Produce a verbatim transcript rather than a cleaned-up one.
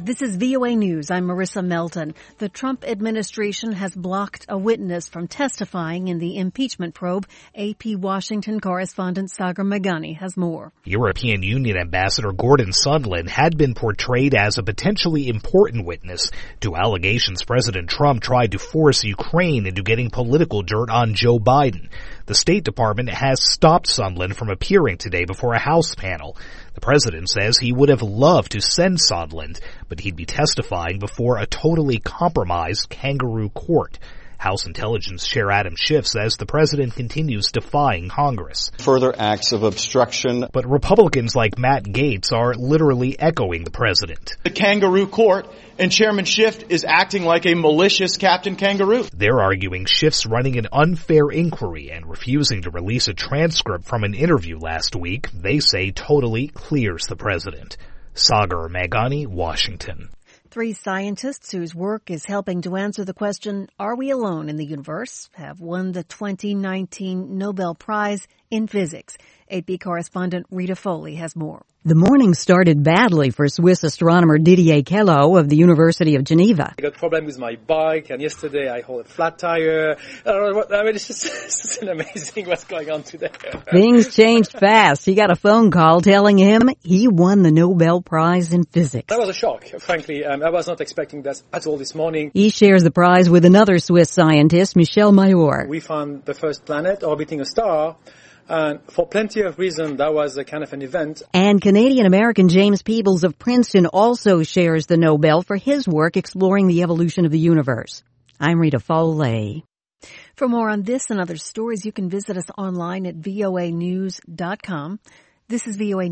This is V O A News. I'm Marissa Melton. The Trump administration has blocked a witness from testifying in the impeachment probe. A P Washington correspondent Sagar Meghani has more. European Union Ambassador Gordon Sondland had been portrayed as a potentially important witness to allegations President Trump tried to force Ukraine into getting political dirt on Joe Biden. The State Department has stopped Sondland from appearing today before a House panel. The president says he would have loved to send Sondland, but he'd be testifying before a totally compromised kangaroo court. House Intelligence Chair Adam Schiff says the president continues defying Congress. Further acts of obstruction. But Republicans like Matt Gaetz are literally echoing the president. The kangaroo court, and Chairman Schiff is acting like a malicious Captain Kangaroo. They're arguing Schiff's running an unfair inquiry and refusing to release a transcript from an interview last week they say totally clears the president. Sagar Meghani, Washington. Three scientists whose work is helping to answer the question, are we alone in the universe, have won the twenty nineteen Nobel Prize in Physics. A P correspondent Rita Foley has more. The morning started badly for Swiss astronomer Didier Queloz of the University of Geneva. I got a problem with my bike, and yesterday I had a flat tire. I mean, it's just, it's just amazing what's going on today. Things changed fast. He got a phone call telling him he won the Nobel Prize in Physics. That was a shock, frankly. Um, I was not expecting that at all this morning. He shares the prize with another Swiss scientist, Michel Mayor. We found the first planet orbiting a star. And for plenty of reasons, that was a kind of an event. And Canadian-American James Peebles of Princeton also shares the Nobel for his work exploring the evolution of the universe. I'm Rita Foley. For more on this and other stories, you can visit us online at voa news dot com. This is V O A